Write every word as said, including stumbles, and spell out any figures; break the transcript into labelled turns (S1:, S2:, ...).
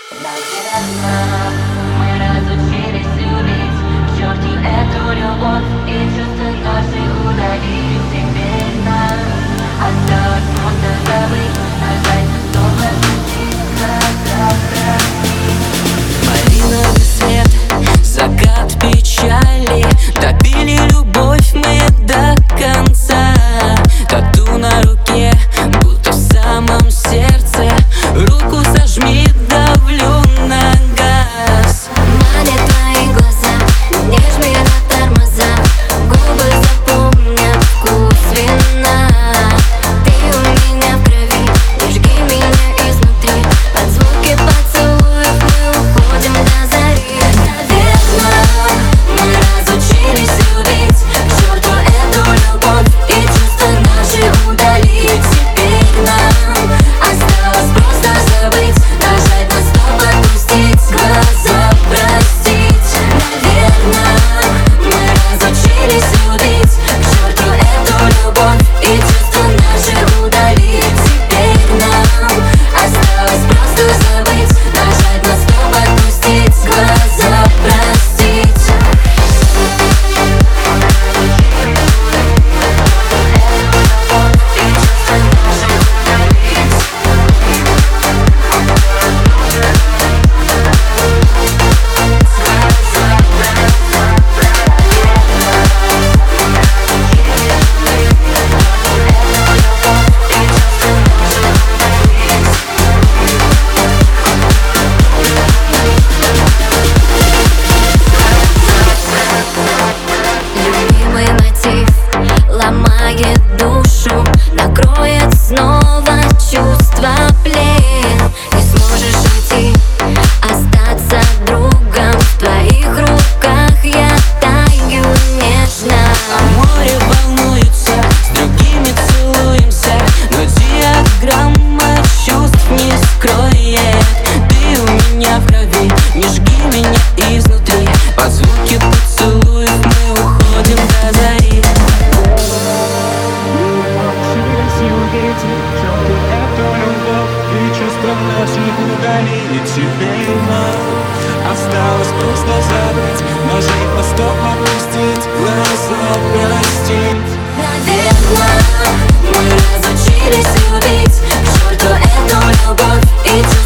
S1: Наверно, мы разучились любить к черту эту любовь и чувства наши удалить. Теперь нам осталось просто забыть, нажать на стоп,
S2: малиновый свет, закат печали, добили любовь мы до конца. Тату на руке, будто в самом сердце, руку сожми, давлю на газ.
S3: Манят твои глаза, не жми на тормоза, губы запомнят вкус вина. Ты у меня в крови, не жги меня изнутри, под звуки поцелуев мы уходим до зари. Наверно, мы разучились любить к черту эту любовь и чувства наши удалить. Теперь нам осталось просто забыть, нажать на стоп, отпустить глаза, простить. Наверно, мы разучились любить к черту эту любовь и чувства наши удалить. Теперь нам осталось просто забыть, нажать на стоп, отпустить глаза, простить. Любимый мотив ломает душу, накроет снова чувство плен. Не сможешь уйти, остаться другом, в твоих руках я таю нежно.
S2: А море волнуется, с другими целуемся, но диаграмма чувств не скроет. Ты у меня в крови, не жги меня изнутри, под звуки поцелуев мы уходим до зари.
S4: И теперь нам осталось просто забыть, нажать на стоп, опустить глаза, простить.
S3: Наверно, мы разучились любить к черту эту любовь и чувства